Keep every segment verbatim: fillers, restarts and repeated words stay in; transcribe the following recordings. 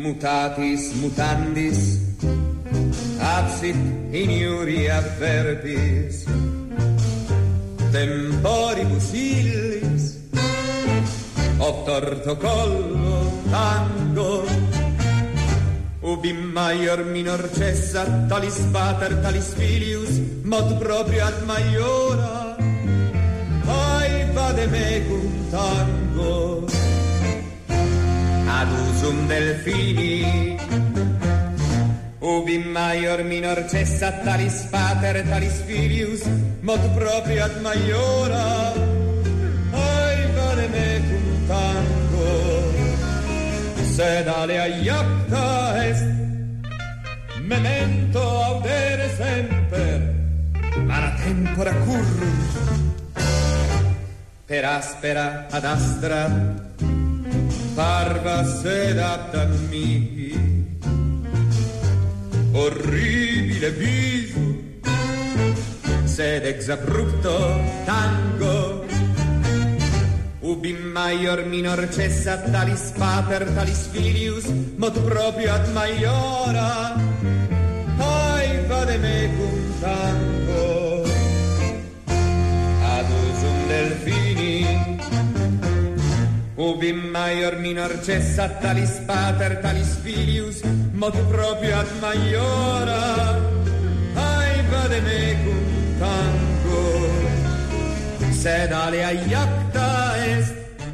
mutatis mutandis, absit in iuria verbis, temporibus illis, obtorto collo tango, ubi maior minor cessa, talis pater, talis filius, mod proprio ad maiora, ai vade mecum tango, ad usum delfini, ubi maior minor cessa, talis pater, talis filius, mod proprio ad maiora, ai vade mecum tango, sed alea iacta est, memento audere semper, mala tempora currus, per aspera ad astra, parva sed aptam mihi, orribile visu, sed ex abrupto tango, ubi maior minor cessa, talis pater, talis filius, mod proprio ad maiora, ai vade mecum tango, ad usum delfini, ubi maior minor cessa, talis pater, talis filius, mod proprio ad maiora, ai vade mecum tango, sed alea iacta est.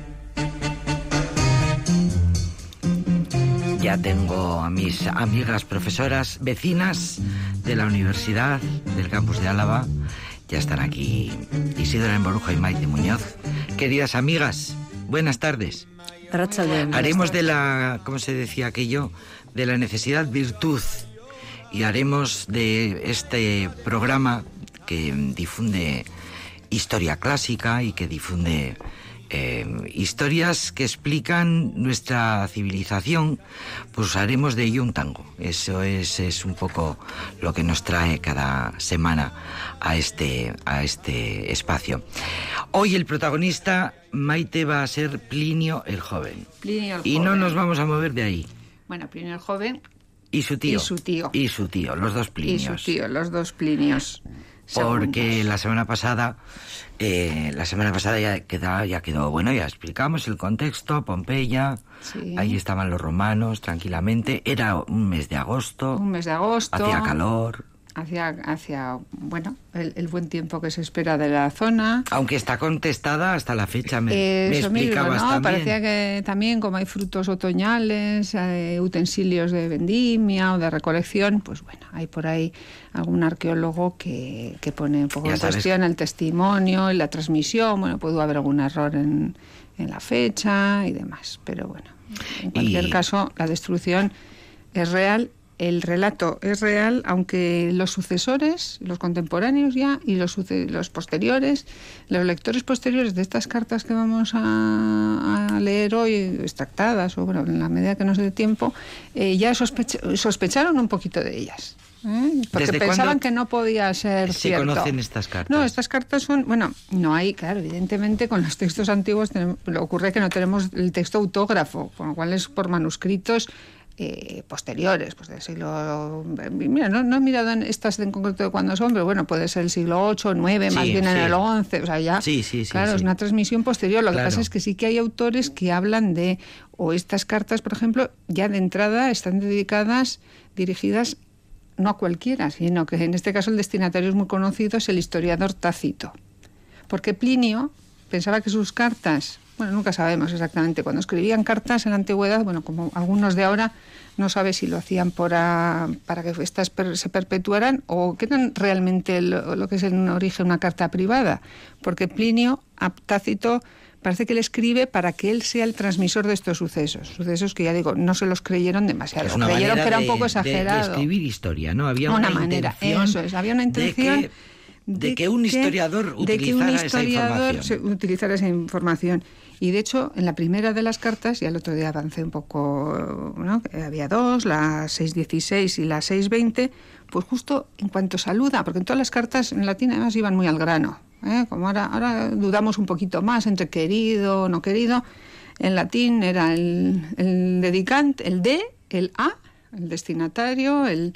Ya tengo a mis amigas profesoras, vecinas de la Universidad del Campus de Álava. Ya están aquí Isidora Emborujo y Maite Muñoz. Queridas amigas, buenas tardes. Haremos de la, ¿cómo se decía aquello? De la necesidad virtud. Y haremos de este programa que difunde historia clásica y que difunde eh, historias que explican nuestra civilización, pues haremos de ello un tango. Eso es, es un poco lo que nos trae cada semana a este, a este espacio. Hoy el protagonista, Maite, va a ser Plinio el Joven. Plinio el y Joven. No nos vamos a mover de ahí. Bueno, Plinio el Joven... Y su tío. Y su tío. Y su tío, los dos Plinios. Y su tío, los dos Plinios. Porque segundos. la semana pasada, eh, la semana pasada ya quedó, ya quedó, bueno, ya explicamos el contexto, Pompeya, sí. Ahí estaban los romanos tranquilamente, era un mes de agosto. Un mes de agosto. Hacía calor. Hacia, hacia bueno, el, el buen tiempo que se espera de la zona. Aunque está contestada hasta la fecha, me, eh, me explicabas mismo, ¿no? también. Parecía que también, como hay frutos otoñales, eh, utensilios de vendimia o de recolección, pues bueno, hay por ahí algún arqueólogo que, que pone un poco Ya en sabes. cuestión el testimonio y la transmisión. Bueno, pudo haber algún error en, en la fecha y demás, pero bueno, en cualquier Y... caso, la destrucción es real. El relato es real, aunque los sucesores, los contemporáneos ya, y los, suce- los posteriores, los lectores posteriores de estas cartas que vamos a, a leer hoy, extractadas, o bueno, en la medida que nos dé tiempo, eh, ya sospecha- sospecharon un poquito de ellas. ¿eh? Porque ¿Desde pensaban cuándo que no podía ser se cierto. conocen estas cartas? No, estas cartas son, bueno, no hay, claro, evidentemente con los textos antiguos tenemos, ocurre que no tenemos el texto autógrafo, con lo cual es por manuscritos Eh, posteriores, pues del siglo... Mira, no, no he mirado en estas en concreto de cuándo son, pero bueno, puede ser el siglo ocho, nueve, Sí, más bien en sí. el once, o sea, ya... Sí, sí, sí, claro, sí. es una transmisión posterior. Lo Claro. que pasa es que sí que hay autores que hablan de... O estas cartas, por ejemplo, ya de entrada están dedicadas, dirigidas no a cualquiera, sino que en este caso el destinatario es muy conocido, es el historiador Tácito. Porque Plinio pensaba que sus cartas... Bueno, nunca sabemos exactamente. Cuando escribían cartas en la antigüedad, bueno, como algunos de ahora, no sabe si lo hacían por a, para que estas per, se perpetuaran o que eran realmente lo, lo que es en origen una carta privada. Porque Plinio, a Tácito, parece que le escribe para que él sea el transmisor de estos sucesos. Sucesos que, ya digo, no se los creyeron demasiado. Es una Creyeron manera que era un de- poco de- exagerado. De, escribir historia, ¿no? Había una, una, manera, intención eso es, había una intención... de que, de que un historiador de que un utilizara esa historiador información. se- utilizara esa información. Y de hecho, en la primera de las cartas, ya el otro día avancé un poco, ¿no? Había dos, la seis dieciséis y la seis veinte, pues justo en cuanto saluda, porque en todas las cartas en latín además iban muy al grano, ¿eh? Como ahora, ahora dudamos un poquito más entre querido o no querido, en latín era el, el dedicante, el de, el A, el destinatario, el,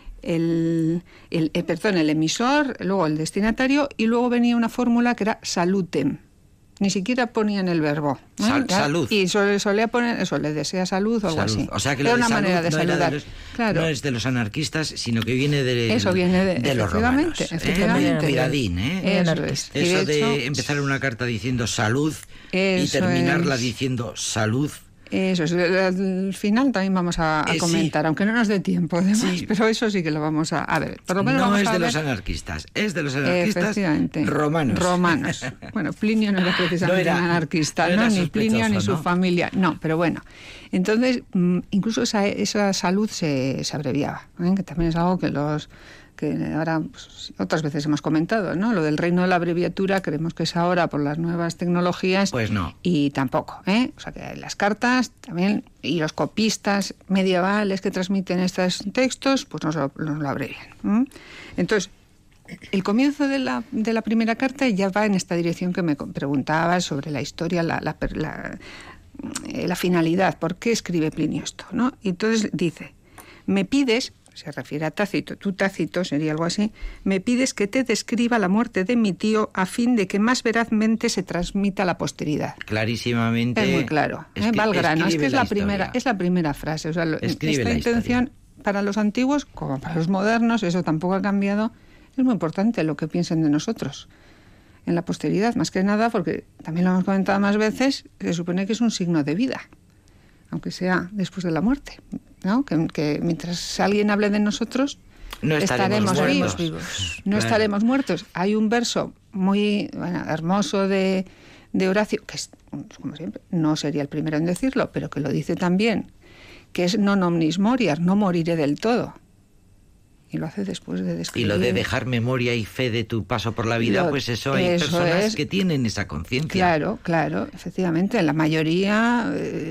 el, el, el, perdón, el emisor, luego el destinatario, y luego venía una fórmula que era salutem. Ni siquiera ponían el verbo. ¿eh? Sal, salud. Y solía sole poner eso, le desea salud o algo salud. así. O sea que era lo de una salud manera de no saludar. De los, claro. No es de los anarquistas, sino que viene de, eso viene de, de los romanos. Efectivamente. ¿eh? Miradín, ¿eh? Eso es. Eso de, hecho, de empezar una carta diciendo salud y terminarla es. diciendo salud. Eso es, al final también vamos a, a eh, comentar, sí. aunque no nos dé tiempo, además, sí. pero eso sí que lo vamos a, a ver. Por lo menos no vamos es a de ver. los anarquistas, es de los anarquistas romanos. Romanos. Bueno, Plinio no era precisamente no era, un anarquista, no, ¿no? Ni Plinio ni ¿no? su familia. No, pero bueno. Entonces, incluso esa, esa salud se, se abreviaba, ¿eh? Que también es algo que los... que ahora pues, otras veces hemos comentado, ¿no? Lo del reino de la abreviatura, creemos que es ahora por las nuevas tecnologías. Pues no. Y tampoco, ¿eh? O sea, que las cartas también, y los copistas medievales que transmiten estos textos, pues nos lo, nos lo abrevian. ¿eh? Entonces, el comienzo de la, de la primera carta ya va en esta dirección que me preguntabas sobre la historia, la, la, la, la finalidad, ¿por qué escribe Plinio esto? ¿no? Y entonces dice, me pides... se refiere a Tácito, tú Tácito sería algo así, me pides que te describa la muerte de mi tío a fin de que más verazmente se transmita a la posteridad. Clarísimamente. Es muy claro, ¿eh? Va al grano, es que es la, la primera, es la primera frase, o sea, escribe esta intención historia. Para los antiguos como para los modernos, eso tampoco ha cambiado, es muy importante lo que piensen de nosotros en la posteridad, más que nada porque, también lo hemos comentado más veces, se supone que es un signo de vida, aunque sea después de la muerte, ¿no? Que, que mientras alguien hable de nosotros, no estaremos, estaremos vivos. vivos. No claro. estaremos muertos. Hay un verso muy bueno, hermoso de, de Horacio, que es, como siempre, no sería el primero en decirlo, pero que lo dice también, que es non omnis moriar, no moriré del todo. Y lo hace después de describir. Y lo de dejar memoria y fe de tu paso por la vida, lo, pues eso hay eso personas es, que tienen esa conciencia. Claro, claro, efectivamente. La mayoría,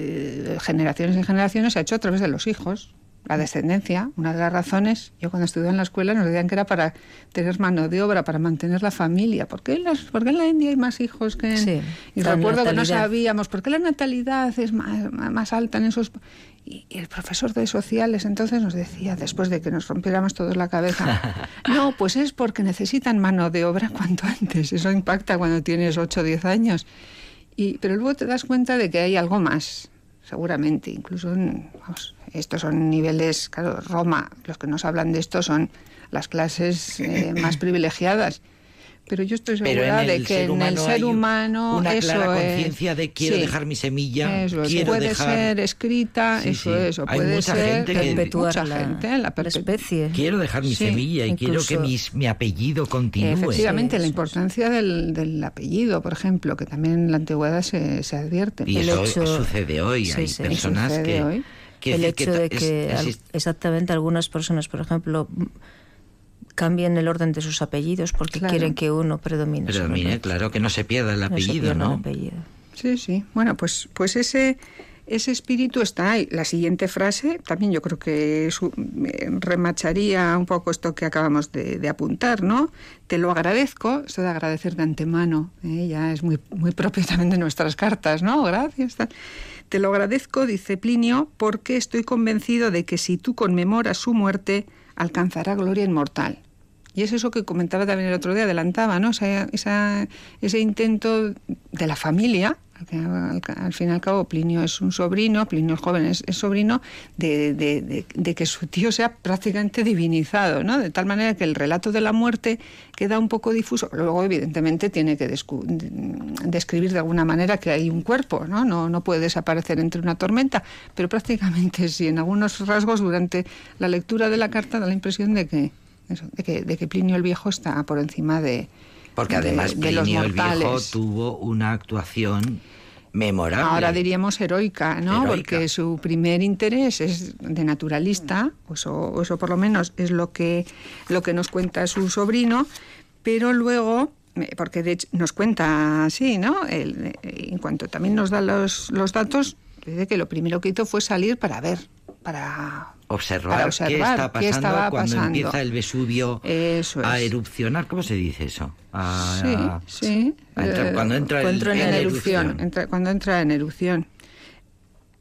eh, generaciones y generaciones, se ha hecho a través de los hijos. La descendencia, una de las razones, yo cuando estudié en la escuela nos decían que era para tener mano de obra, para mantener la familia. ¿Por qué en, las, por qué en la India hay más hijos que en...? Sí, y recuerdo natalidad. Que no sabíamos, ¿por qué la natalidad es más, más alta en esos...? Y, y el profesor de sociales entonces nos decía, después de que nos rompiéramos todos la cabeza, no, pues es porque necesitan mano de obra cuanto antes. Eso impacta cuando tienes ocho o diez años. Y, pero luego te das cuenta de que hay algo más, seguramente, incluso, vamos, estos son niveles, claro, Roma, los que nos hablan de esto son las clases eh, más privilegiadas. Pero yo estoy segura de que en el ser humano una eso clara es, conciencia de quiero sí, dejar mi semilla, eso es, quiero puede dejar... ser escrita, sí, eso sí. es, o Hay puede mucha ser gente que... perpetuar mucha la, gente, la, la especie. Quiero dejar mi sí, semilla y incluso... quiero que mis, mi apellido continúe. Efectivamente, sí, la importancia del, del apellido, por ejemplo, que también en la antigüedad se, se advierte. Y el eso hecho... sucede hoy, sí, hay sí, personas sucede que... Hoy. que el hecho que de que es, al, es, exactamente algunas personas, por ejemplo, cambien el orden de sus apellidos porque claro. quieren que uno predomine. Predomine, claro, que no se pierda el apellido, no, ¿no? El apellido. Sí, sí. Bueno, pues, pues ese, ese espíritu está ahí. La siguiente frase también yo creo que su, eh, remacharía un poco esto que acabamos de, de apuntar, ¿no? Te lo agradezco, esto de agradecer de antemano, ¿eh? Ya es muy, muy propio también de nuestras cartas, ¿no? Gracias. Tal. Te lo agradezco, dice Plinio, porque estoy convencido de que si tú conmemoras su muerte, alcanzará gloria inmortal. Y es eso que comentaba también el otro día, adelantaba, ¿no? Esa, esa, ese intento de la familia, que al, al fin y al cabo Plinio es un sobrino, Plinio el joven es, es sobrino, de, de, de, de que su tío sea prácticamente divinizado, ¿no? De tal manera que el relato de la muerte queda un poco difuso. Luego, evidentemente, tiene que descu- describir de alguna manera que hay un cuerpo, ¿no? No, no puede desaparecer entre una tormenta, pero prácticamente sí, en algunos rasgos durante la lectura de la carta da la impresión de que Eso, de, que, de que Plinio el Viejo está por encima de Porque además de, de los Plinio el mortales. Viejo tuvo una actuación memorable. Ahora diríamos heroica, ¿no? Heroica. Porque su primer interés es de naturalista, pues, o eso por lo menos es lo que, lo que nos cuenta su sobrino, pero luego, porque de hecho nos cuenta así, ¿no? El, en cuanto también nos da los, los datos, dice que lo primero que hizo fue salir para ver, para... Observar, para observar qué está pasando qué estaba cuando pasando. empieza el Vesubio eso es. a erupcionar. ¿Cómo se dice eso? A, sí, a, sí. a entrar, cuando entra cuando el, entra en en erupción. erupción. Entra, cuando entra en erupción.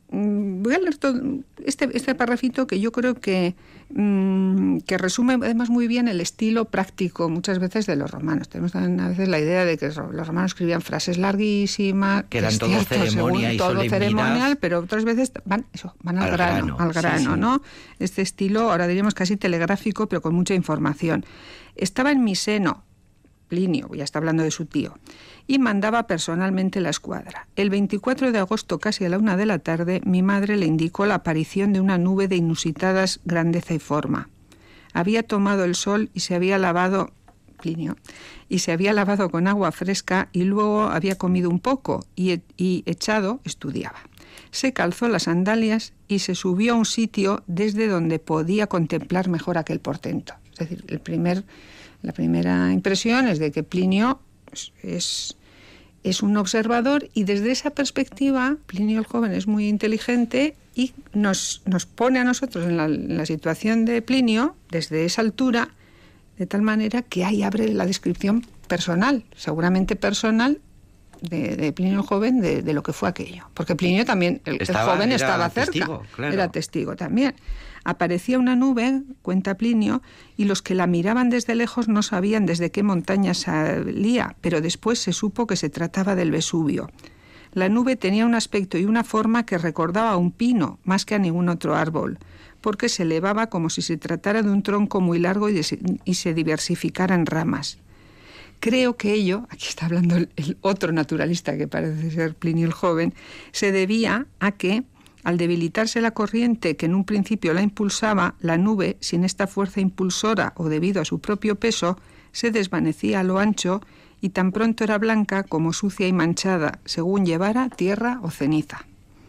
voy a leer todo este, este parrafito que yo creo que, mmm, que resume además muy bien el estilo práctico muchas veces de los romanos. Tenemos también a veces la idea de que los romanos escribían frases larguísimas, que eran todo cierto, ceremonia y todo ceremonial, pero otras veces van, eso, van al, al grano, grano, al grano, sí, sí. ¿no? Este estilo, ahora diríamos casi telegráfico, pero con mucha información. Estaba en Miseno, Plinio, ya está hablando de su tío, y mandaba personalmente la escuadra. El veinticuatro de agosto, casi a la una de la tarde, mi madre le indicó la aparición de una nube de inusitadas grandeza y forma. Había tomado el sol y se había lavado, Plinio, y se había lavado con agua fresca y luego había comido un poco y, y echado estudiaba. Se calzó las sandalias y se subió a un sitio desde donde podía contemplar mejor aquel portento. Es decir, el primer, la primera impresión es de que Plinio es, es un observador y desde esa perspectiva Plinio el joven es muy inteligente y nos, nos pone a nosotros en la, en la situación de Plinio desde esa altura, de tal manera que ahí abre la descripción personal, seguramente personal, de, de Plinio el joven, de, de lo que fue aquello. Porque Plinio también, el, estaba, el joven estaba cerca, testigo, claro. Era testigo también. Aparecía una nube, cuenta Plinio, y los que la miraban desde lejos no sabían desde qué montaña salía, pero después se supo que se trataba del Vesubio. La nube tenía un aspecto y una forma que recordaba a un pino, más que a ningún otro árbol, porque se elevaba como si se tratara de un tronco muy largo y, de, y se diversificara en ramas. Creo que ello, aquí está hablando el, el otro naturalista que parece ser Plinio el joven, se debía a que, al debilitarse la corriente que en un principio la impulsaba, la nube, sin esta fuerza impulsora o debido a su propio peso, se desvanecía a lo ancho y tan pronto era blanca como sucia y manchada, según llevara tierra o ceniza.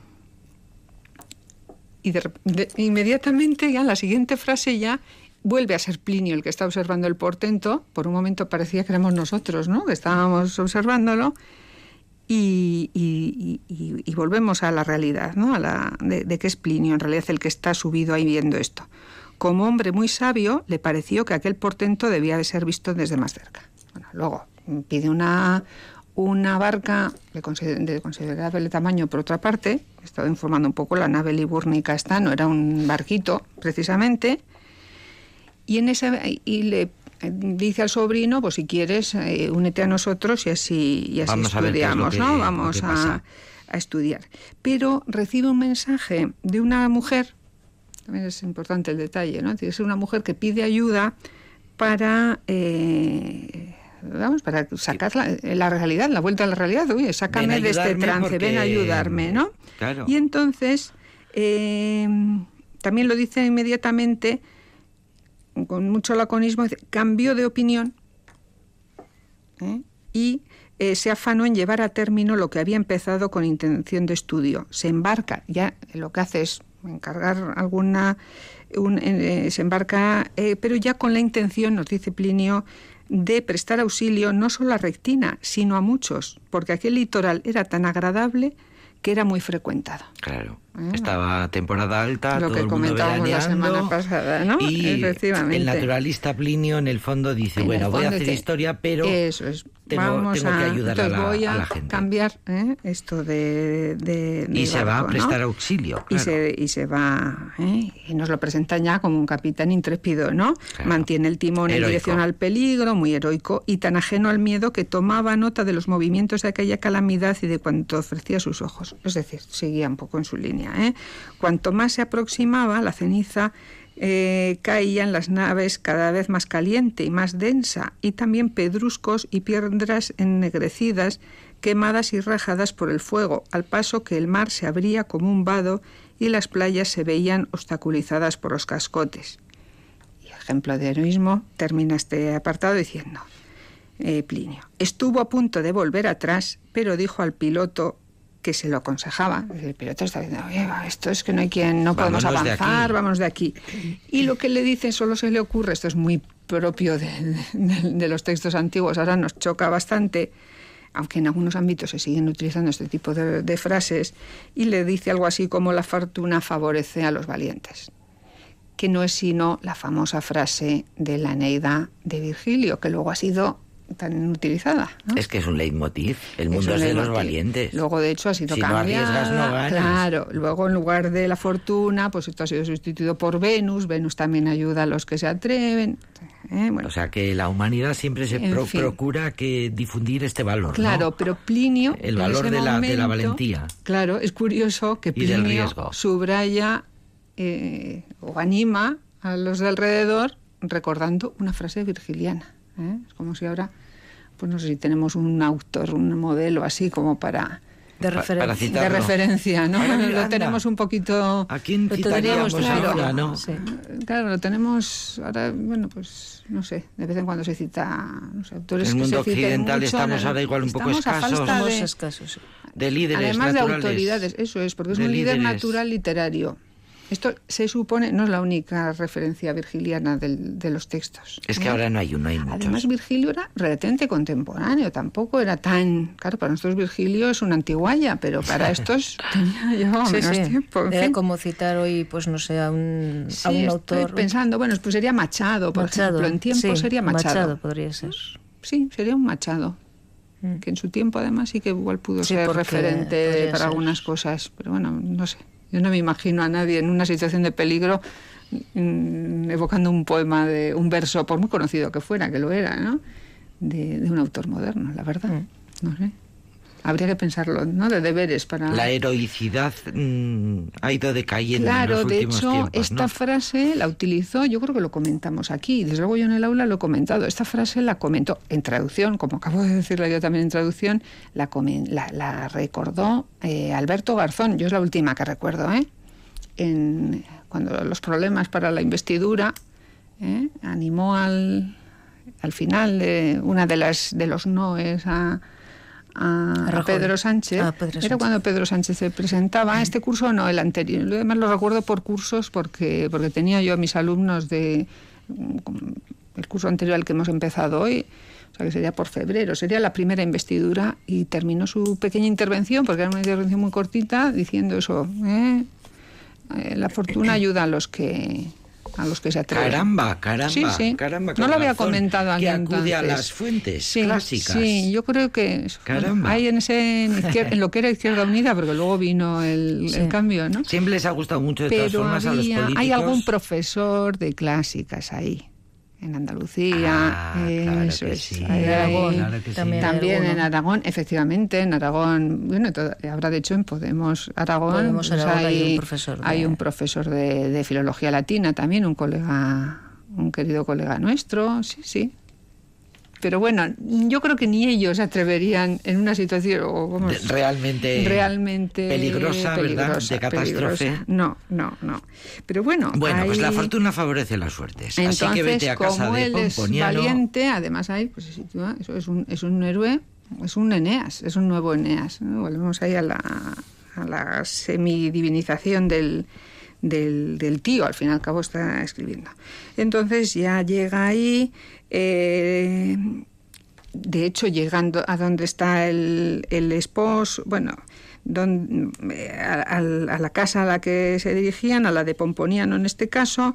Y de, de, inmediatamente ya en la siguiente frase ya vuelve a ser Plinio el que está observando el portento. Por un momento parecía que éramos nosotros, ¿no?, que estábamos observándolo. Y, y, y, y volvemos a la realidad, ¿no?, a la de, de que es Plinio en realidad el que está subido ahí viendo esto. Como hombre muy sabio, le pareció que aquel portento debía de ser visto desde más cerca. Bueno, luego pide una, una barca de, consider, de considerable tamaño, por otra parte. He estado informando un poco, la nave libúrnica esta no era un barquito, precisamente. Y, en esa, y le dice al sobrino, pues si quieres, eh, únete a nosotros y así, y así Vamos estudiamos, que, ¿no? Vamos a, a estudiar. Pero recibe un mensaje de una mujer, también es importante el detalle, ¿no? Es una mujer que pide ayuda para, eh, vamos, para sacar la, la realidad, la vuelta a la realidad. Oye, sácame de este trance, porque... ven a ayudarme, ¿no? Claro. Y entonces, eh, también lo dice inmediatamente, con mucho laconismo, cambió de opinión, ¿eh? y eh, se afanó en llevar a término lo que había empezado con intención de estudio. Se embarca, ya lo que hace es encargar alguna, un, eh, se embarca, eh, pero ya con la intención, nos dice Plinio, de prestar auxilio no solo a Rectina, sino a muchos, porque aquel litoral era tan agradable que era muy frecuentado. Claro. ¿Eh? Estaba temporada alta, lo todo que el mundo comentábamos la semana pasada, ¿no? Y efectivamente. El naturalista Plinio en el fondo dice, en bueno, voy a hacer te... historia, pero eso es. tengo, Vamos tengo a... que ayudar a la, voy a, a la gente. cambiar ¿eh? esto de, de, de y se barco, va a prestar ¿no? auxilio, claro. Y se, y se va, ¿eh? y nos lo presentan ya como un capitán intrépido, ¿no? Claro. Mantiene el timón heroico. En dirección al peligro, muy heroico, y tan ajeno al miedo que tomaba nota de los movimientos de aquella calamidad y de cuanto ofrecía a sus ojos. Es decir, seguía un poco en su línea, ¿eh? Cuanto más se aproximaba, la ceniza eh, caía en las naves cada vez más caliente y más densa, y también pedruscos y piedras ennegrecidas, quemadas y rajadas por el fuego, al paso que el mar se abría como un vado y las playas se veían obstaculizadas por los cascotes. Y ejemplo de heroísmo, termina este apartado diciendo, eh, Plinio, estuvo a punto de volver atrás, pero dijo al piloto que se lo aconsejaba. El piloto está diciendo, esto es que no hay quien, no podemos vámonos avanzar, de vamos de aquí. Y lo que le dice solo se le ocurre, esto es muy propio de, de, de los textos antiguos, ahora nos choca bastante, aunque en algunos ámbitos se siguen utilizando este tipo de, de frases, y le dice algo así como la fortuna favorece a los valientes, que no es sino la famosa frase de la Eneida de Virgilio, que luego ha sido tan utilizada, ¿no? Es que es un leitmotiv. El mundo es, es de los valientes. Luego, de hecho, ha sido si cambiada. Si no arriesgas, no ganas. Claro. Luego, en lugar de la fortuna, pues esto ha sido sustituido por Venus. Venus también ayuda a los que se atreven. ¿Eh? Bueno. O sea, que la humanidad siempre se pro- procura que difundir este valor, claro, ¿no? pero Plinio... El valor de la, momento, de la valentía. Claro, es curioso que Plinio subraya eh, o anima a los de alrededor recordando una frase virgiliana. ¿eh? Es como si ahora, pues no sé si tenemos un autor, un modelo así como para... De referencia. Para de referencia, ¿no? Bueno, lo anda. Tenemos un poquito... ¿A quién citaríamos claro, ahora, no? Sí. Claro, lo tenemos ahora, bueno, pues, no sé, de vez en cuando se cita los autores en el mundo que se occidental mucho, estamos ahora igual un poco escasos. De, escasos. De líderes Además naturales. de autoridades, eso es, porque es un líder líderes. natural literario. Esto se supone, no es la única referencia virgiliana del, de los textos. Es que ¿eh? ahora no hay uno, hay muchos. Además, Virgilio era relativamente contemporáneo, tampoco era tan... Claro, para nosotros Virgilio es una antiguaya, pero para estos tenía llevaba sí, menos sí. tiempo. En era fin. como citar hoy, pues no sé, a un, sí, a un estoy autor... pensando, bueno, pues sería Machado, por Machado, ejemplo. En tiempo sí, sería Machado. Machado podría ser. Sí, sería un Machado. Mm. Que en su tiempo, además, sí que igual pudo sí, ser referente para ser. algunas cosas. Pero bueno, no sé. Yo no me imagino a nadie en una situación de peligro mmm, evocando un poema, de un verso, por muy conocido que fuera, que lo era, ¿no? De, de un autor moderno, la verdad. Mm. No sé. Habría que pensarlo, ¿no? De deberes para... La heroicidad mmm, ha ido decayendo claro, en los últimos tiempos. Claro, de hecho, tiempos, esta ¿no? frase la utilizó, yo creo que lo comentamos aquí, desde luego yo en el aula lo he comentado, esta frase la comentó en traducción, como acabo de decirla yo también en traducción, la, comen, la, la recordó eh, Alberto Garzón, yo es la última que recuerdo, ¿eh? En, cuando los problemas para la investidura, ¿eh? animó al, al final de una de las de los noes a... A, a Pedro Sánchez. Ah, Pedro Sánchez. Era cuando Pedro Sánchez se presentaba. Este curso no, el anterior. Además lo recuerdo por cursos porque porque tenía yo a mis alumnos de el curso anterior al que hemos empezado hoy, o sea que sería por febrero, sería la primera investidura y terminó su pequeña intervención, porque era una intervención muy cortita, diciendo eso, ¿eh? Eh, la fortuna ayuda a los que... a los que se atreven. Caramba, caramba, sí, sí. caramba. No lo había razón, comentado aquí que acude entonces. a las fuentes sí, clásicas. Sí, yo creo que caramba. Hay en ese en, izquierda, en lo que era Izquierda Unida, porque luego vino el, sí. el cambio, ¿no? Siempre les ha gustado mucho de Pero todas formas había, a los políticos. hay algún profesor de clásicas ahí. En Andalucía, ah, claro eso que es. Sí. Ahí, Aragón, claro que también, sí. también en Aragón, efectivamente, en Aragón, bueno, todo, habrá de hecho en Podemos Aragón, Podemos pues Aragón hay, hay un profesor, de... hay un profesor de, de filología latina también, un colega, un querido colega nuestro, sí, sí. Pero bueno, yo creo que ni ellos se atreverían en una situación o, vamos, realmente, realmente peligrosa, peligrosa, ¿verdad? De catástrofe. Peligrosa. No, no, no. Pero bueno, bueno, hay... pues la fortuna favorece las suertes. Entonces, así que vete a casa como de él Pomponiano. Es valiente, además ahí pues se sitúa, eso es un, es un héroe, es un Eneas, es un nuevo Eneas, ¿no? Volvemos ahí a la, a la semidivinización del Del, del tío, al fin y al cabo está escribiendo. Entonces ya llega ahí, eh, de hecho llegando a donde está el, el esposo, bueno, don, a, a la casa a la que se dirigían, a la de Pomponiano en este caso,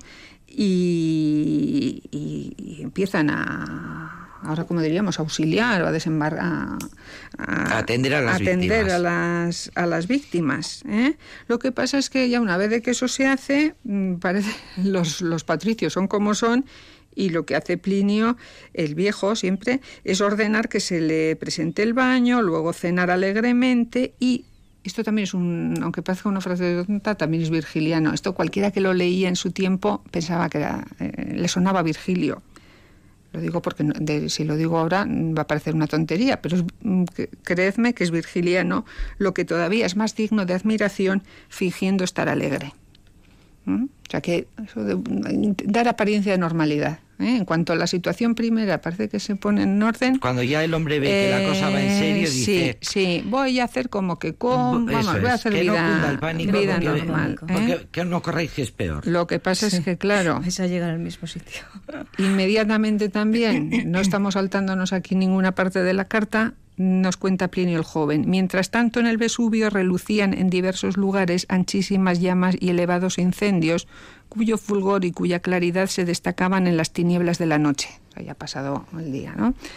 y, y, y empiezan a... ahora como diríamos, auxiliar o a desembarcar, a, a atender a las atender víctimas. A las, a las víctimas ¿eh? Lo que pasa es que ya una vez de que eso se hace, parece los, los patricios son como son, y lo que hace Plinio, el viejo siempre, es ordenar que se le presente el baño, luego cenar alegremente, y esto también es un, aunque parezca una frase tonta, también es virgiliano. Esto cualquiera que lo leía en su tiempo pensaba que era, eh, le sonaba Virgilio. Lo digo porque de, si lo digo ahora va a parecer una tontería, pero es, creedme que es virgiliano, lo que todavía es más digno de admiración, fingiendo estar alegre. ¿Mm? O sea que eso de dar apariencia de normalidad. ¿eh? En cuanto a la situación primera parece que se pone en orden. Cuando ya el hombre ve que eh, la cosa va en serio, dice... Sí, sí, voy a hacer como que con... Vamos, es, voy a hacer que vida, no cunda el pánico, vida porque, normal. ¿eh? Porque que no corráis que es peor. Lo que pasa sí. es que, claro... Vais a llegar al mismo sitio. Inmediatamente también, no estamos saltándonos aquí ninguna parte de la carta, nos cuenta Plinio el Joven. Mientras tanto, en el Vesubio relucían en diversos lugares anchísimas llamas y elevados incendios, cuyo fulgor y cuya claridad se destacaban en las tinieblas de la noche. O sea, ya ha pasado el día, ¿no?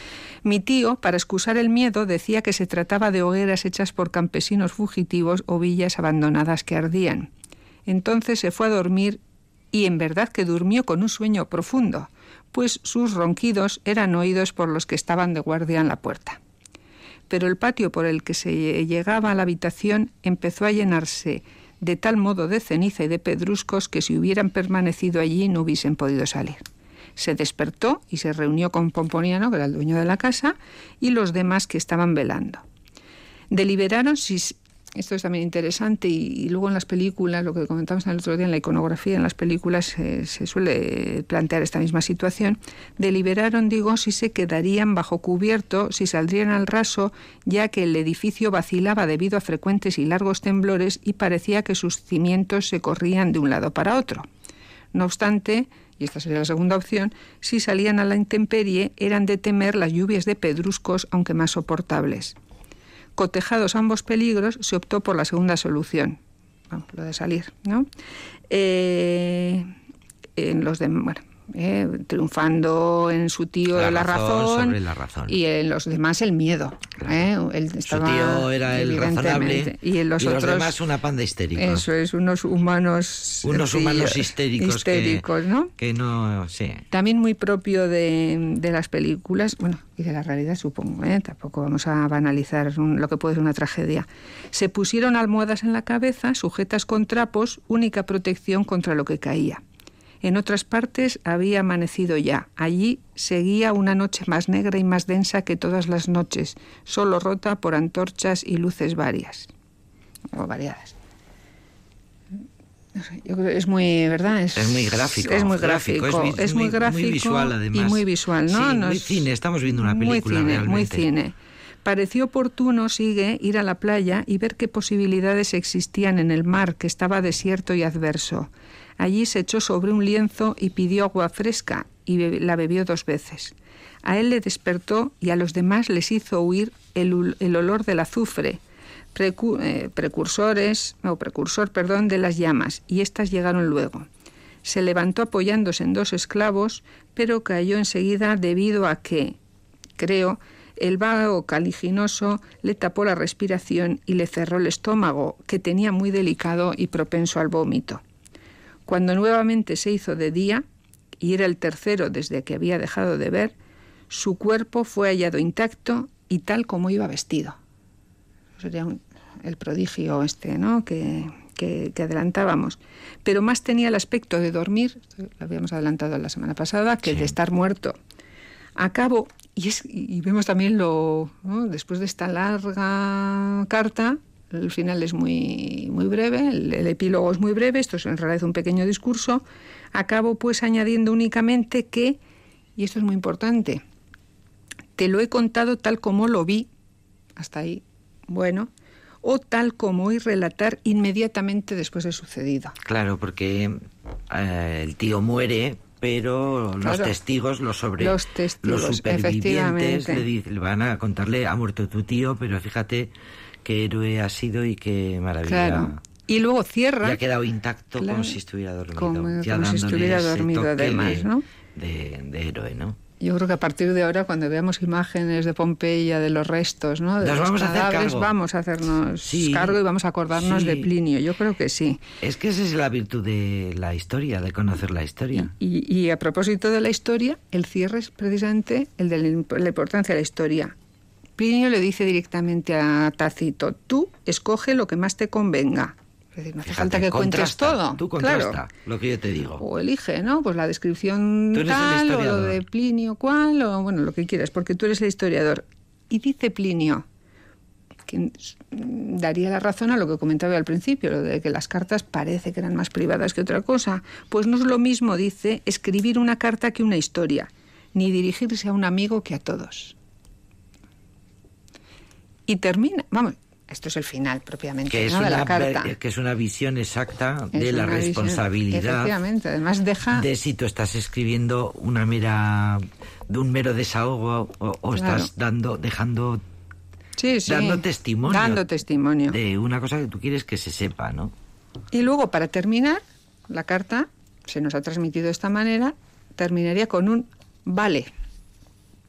Mi tío, para excusar el miedo, decía que se trataba de hogueras hechas por campesinos fugitivos o villas abandonadas que ardían. Entonces se fue a dormir y en verdad que durmió con un sueño profundo, pues sus ronquidos eran oídos por los que estaban de guardia en la puerta. Pero el patio por el que se llegaba a la habitación empezó a llenarse de tal modo de ceniza y de pedruscos que si hubieran permanecido allí no hubiesen podido salir. Se despertó y se reunió con Pomponiano, que era el dueño de la casa, y los demás que estaban velando. Deliberaron si... Esto es también interesante y, y luego en las películas, lo que comentamos el otro día, en la iconografía, en las películas eh, se suele plantear esta misma situación. Deliberaron, digo, si se quedarían bajo cubierto, si saldrían al raso, ya que el edificio vacilaba debido a frecuentes y largos temblores y parecía que sus cimientos se corrían de un lado para otro. No obstante, y esta sería la segunda opción, si salían a la intemperie, eran de temer las lluvias de pedruscos, aunque más soportables. Cotejados ambos peligros, se optó por la segunda solución, bueno, lo de salir, ¿no? Eh, en los de, bueno, eh, triunfando en su tío la, la razón, razón, sobre la razón y en los demás el miedo. Claro. ¿eh? Él estaba, su tío era el razonable y en los, y los otros, demás una panda histérica. Eso es, unos humanos unos sí, humanos histéricos, histéricos que, ¿no? que no, sí. También muy propio de, de las películas, bueno, y de la realidad supongo, ¿eh? Tampoco vamos a banalizar un, lo que puede ser una tragedia. Se pusieron almohadas en la cabeza, sujetas con trapos, única protección contra lo que caía. En otras partes había amanecido ya. Allí seguía una noche más negra y más densa que todas las noches, solo rota por antorchas y luces varias. O variadas. No sé, yo creo que es muy, ¿verdad? Es, es muy gráfico. Es muy gráfico. gráfico es, es muy, muy gráfico muy visual, además. Y muy visual, ¿no? Sí, no muy es, cine. Estamos viendo una película muy cine, realmente. Muy cine. Pareció oportuno, sigue, ir a la playa y ver qué posibilidades existían en el mar, que estaba desierto y adverso. Allí se echó sobre un lienzo y pidió agua fresca, y be- la bebió dos veces. A él le despertó y a los demás les hizo huir el, el olor del azufre, precu- eh, precursores, o precursor, perdón, de las llamas, y éstas llegaron luego. Se levantó apoyándose en dos esclavos, pero cayó enseguida debido a que, creo, el vago caliginoso le tapó la respiración y le cerró el estómago, que tenía muy delicado y propenso al vómito. Cuando nuevamente se hizo de día, y era el tercero desde que había dejado de ver, su cuerpo fue hallado intacto y tal como iba vestido. Sería un, el prodigio este, ¿no?, que, que, que adelantábamos. Pero más tenía el aspecto de dormir, lo habíamos adelantado la semana pasada, que sí, de estar muerto. A cabo, y, es, y vemos también lo, ¿no?, después de esta larga carta, el final es muy, muy breve, el, el epílogo es muy breve, esto es en realidad un pequeño discurso. Acabo pues añadiendo únicamente que, y esto es muy importante, te lo he contado tal como lo vi, hasta ahí, bueno, o tal como oí relatar inmediatamente después de sucedido. Claro, porque eh, el tío muere, pero claro, los testigos, los sobre los, testigos, los supervivientes le, di, le van a contarle, ha muerto tu tío, pero fíjate qué héroe ha sido y qué maravilla. Claro. Y luego cierra. Y ha quedado intacto, claro, como si estuviera dormido. Como, ya como si estuviera dormido, además, de, ¿no? De, de héroe, ¿no? Yo creo que a partir de ahora, cuando veamos imágenes de Pompeya, de los restos, ¿no?, de Nos los vamos cadáveres, a hacer cargo. vamos a hacernos sí, cargo y vamos a acordarnos sí. de Plinio. Yo creo que sí. Es que esa es la virtud de la historia, de conocer la historia. Y, y, y a propósito de la historia, el cierre es precisamente el de la, la importancia de la historia. Plinio le dice directamente a Tácito: tú escoge lo que más te convenga. Es decir, no hace Fíjate, falta que cuentes todo. Tú contrasta, claro, lo que yo te digo. O elige, ¿no? Pues la descripción tú eres tal, el o lo de Plinio cual, o bueno, lo que quieras, porque tú eres el historiador. Y dice Plinio, que daría la razón a lo que comentaba al principio, lo de que las cartas parece que eran más privadas que otra cosa. Pues no es lo mismo, dice, escribir una carta que una historia, ni dirigirse a un amigo que a todos. Y termina, vamos, esto es el final propiamente, que es, ¿no?, de una, la carta. que es una visión exacta es de la visión, responsabilidad. Efectivamente, además deja... de si tú estás escribiendo una mera, de un mero desahogo o, o claro, estás dando, dejando, sí, sí, dando testimonio. Dando testimonio. De una cosa que tú quieres que se sepa, ¿no? Y luego, para terminar, la carta, se nos ha transmitido de esta manera, terminaría con un vale.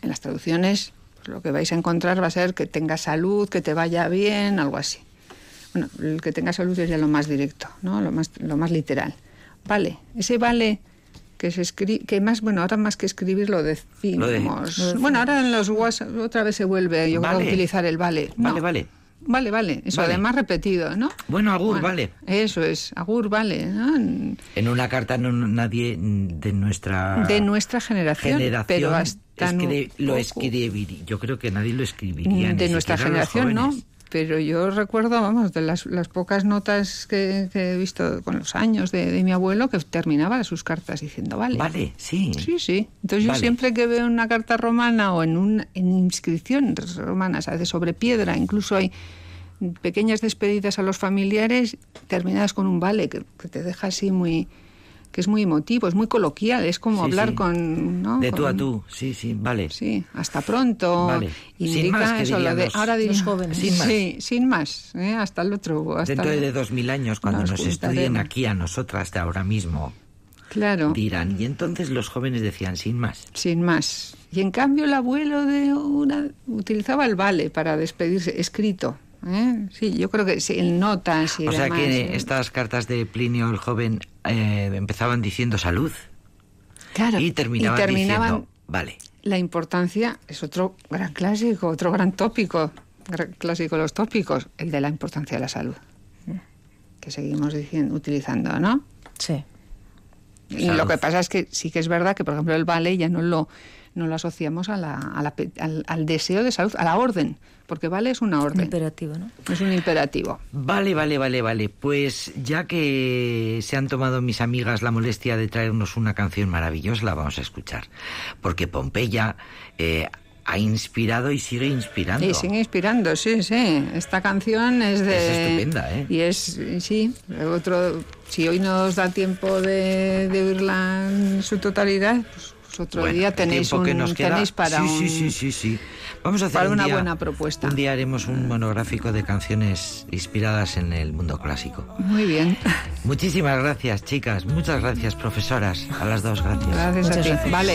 En las traducciones, pues lo que vais a encontrar va a ser que tengas salud, que te vaya bien, algo así. Bueno, el que tenga salud sería lo más directo, ¿no? Lo más, lo más literal. Vale, ese vale que se escribe, que más, bueno, ahora más que escribir lo decimos. Lo de, lo de, bueno, ahora en los WhatsApp otra vez se vuelve, yo vale. creo, a utilizar el vale. No. Vale, vale. Vale, vale, eso vale. Además repetido, ¿no? Bueno, agur, bueno, vale. Eso es, agur, vale, ¿no? En una carta no nadie de nuestra... De nuestra generación, generación pero hasta escri lo escribiría. Yo creo que nadie lo escribiría. De nuestra generación, ¿no? Pero yo recuerdo, vamos, de las, las pocas notas que, que he visto con los años de, de mi abuelo, que terminaba sus cartas diciendo vale. Vale, sí. Sí, sí. Entonces vale. yo siempre que veo una carta romana o en, un, en inscripciones romanas, a veces sobre piedra, incluso hay pequeñas despedidas a los familiares terminadas con un vale, que, que te deja así muy... que es muy emotivo, es muy coloquial, es como sí, hablar sí. con... ¿no? De tú con, a tú, sí, sí, vale. Sí, hasta pronto. Vale. Indica más, eso, lo de los, ahora diría, los jóvenes. Sin más. Sí, sin más, ¿eh? Hasta el otro. Hasta Dentro el, de dos mil años, cuando nos, nos estudien aquí a nosotras de ahora mismo, claro. dirán, y entonces los jóvenes decían sin más. Sin más. Y en cambio el abuelo de una utilizaba el vale para despedirse, escrito. ¿Eh? Sí, yo creo que sí, en notas y o demás. sea que ¿eh? Estas cartas de Plinio el joven eh, empezaban diciendo salud. Claro. Y terminaban, y terminaban diciendo vale. La importancia es otro gran clásico, otro gran tópico, gran clásico de los tópicos, el de la importancia de la salud, que seguimos diciendo, utilizando, ¿no? Sí. Y salud. Lo que pasa es que sí que es verdad que, por ejemplo, el vale ya no lo no lo asociamos a la, a la, al, al deseo de salud, a la orden, porque vale es una orden. Un imperativo, ¿no? Es un imperativo. Vale, vale, vale, vale. Pues ya que se han tomado mis amigas la molestia de traernos una canción maravillosa, la vamos a escuchar. Porque Pompeya eh, ha inspirado y sigue inspirando. Sí, sigue inspirando, sí, sí. Esta canción es de... Es estupenda, ¿eh? Y es, sí, otro... Si hoy no os da tiempo de, de oírla en su totalidad, pues... otro bueno, día tenéis, un, que nos queda, tenéis para sí, un, sí, sí, sí, sí. Vamos a hacer para un una día, buena propuesta. Un día haremos un monográfico de canciones inspiradas en el mundo clásico. Muy bien. Muchísimas gracias, chicas. Muchas gracias, profesoras. A las dos, gracias. Gracias Muchas a ti. Gracias. Vale.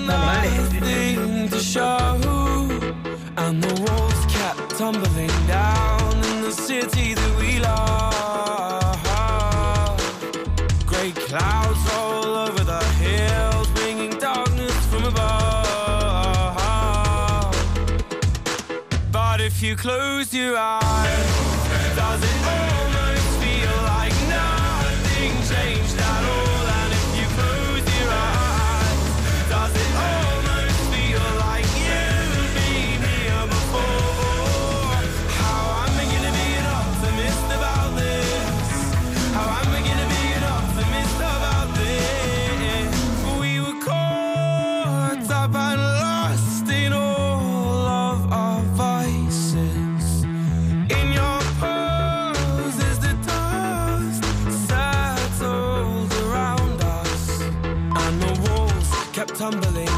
If you close your eyes, does it almost feel like nothing changed at all? And if you close your eyes, does it almost feel like you've been here before? How am I gonna be an optimist about this? How am I gonna be an optimist about this? We were caught up and lost in all of our vices. In your pose as the dust settled around us, and the walls kept tumbling